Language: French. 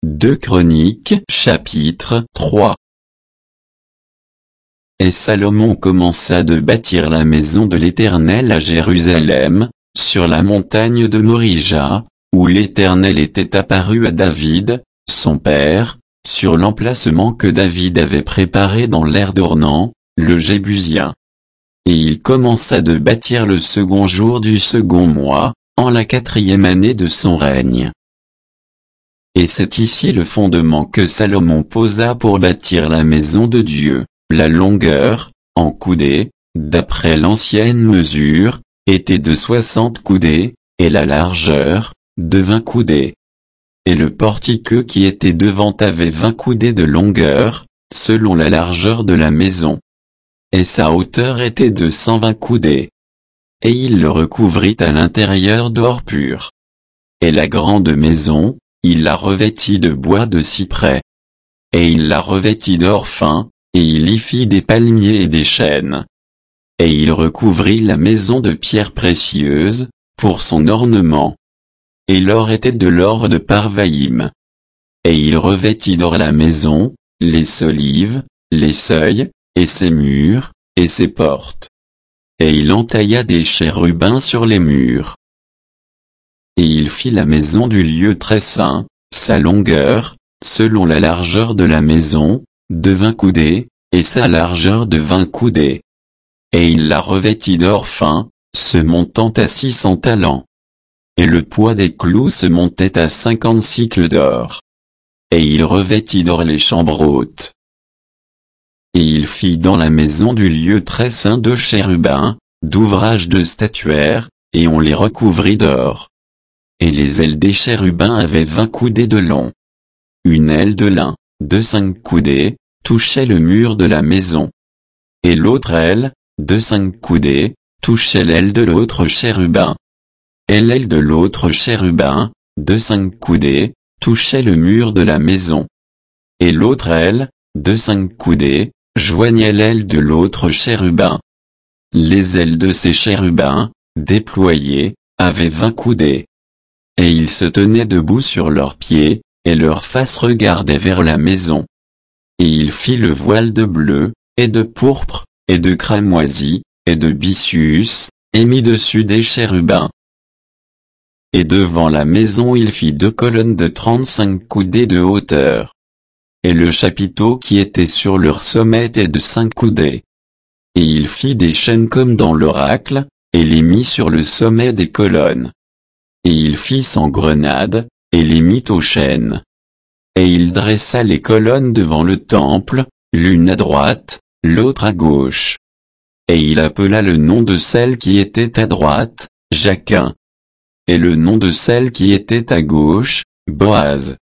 2 Chroniques chapitre 3. Et Salomon commença de bâtir la maison de l'Éternel à Jérusalem, sur la montagne de Morija, où l'Éternel était apparu à David, son père, sur l'emplacement que David avait préparé dans l'aire d'Ornan, le Jébusien. Et il commença de bâtir le second jour du second mois, en la 4e année de son règne. Et c'est ici le fondement que Salomon posa pour bâtir la maison de Dieu. La longueur, en coudées, d'après l'ancienne mesure, était de 60 coudées, et la largeur, de 20 coudées. Et le portique qui était devant avait 20 coudées de longueur, selon la largeur de la maison. Et sa hauteur était de 120 coudées. Et il le recouvrit à l'intérieur d'or pur. Et la grande maison, il la revêtit de bois de cyprès. Et il la revêtit d'or fin, et il y fit des palmiers et des chênes. Et il recouvrit la maison de pierres précieuses, pour son ornement. Et l'or était de l'or de Parvaïm. Et il revêtit d'or la maison, les solives, les seuils, et ses murs, et ses portes. Et il entailla des chérubins sur les murs. Et il fit la maison du lieu très saint, sa longueur, selon la largeur de la maison, de 20 coudées, et sa largeur de 20 coudées. Et il la revêtit d'or fin, se montant à 600 talents. Et le poids des clous se montait à 50 cycles d'or. Et il revêtit d'or les chambres hautes. Et il fit dans la maison du lieu très saint 2 chérubins, d'ouvrage de statuaire, et on les recouvrit d'or. Et les ailes des chérubins avaient 20 coudées de long. Une aile de l'un, de 5 coudées, touchait le mur de la maison. Et l'autre aile, de 5 coudées, touchait l'aile de l'autre chérubin. Et l'aile de l'autre chérubin, de 5 coudées, touchait le mur de la maison. Et l'autre aile, de 5 coudées, joignait l'aile de l'autre chérubin. Les ailes de ces chérubins, déployées, avaient 20 coudées. Et ils se tenaient debout sur leurs pieds, et leur face regardait vers la maison. Et il fit le voile de bleu, et de pourpre, et de cramoisi, et de byssus, et mit dessus des chérubins. Et devant la maison il fit 2 colonnes de 35 coudées de hauteur. Et le chapiteau qui était sur leur sommet était de 5 coudées. Et il fit des chaînes comme dans l'oracle, et les mit sur le sommet des colonnes. Et il fit 100 grenades, et les mit aux chaînes. Et il dressa les colonnes devant le temple, l'une à droite, l'autre à gauche. Et il appela le nom de celle qui était à droite, Jachin. Et le nom de celle qui était à gauche, Boaz.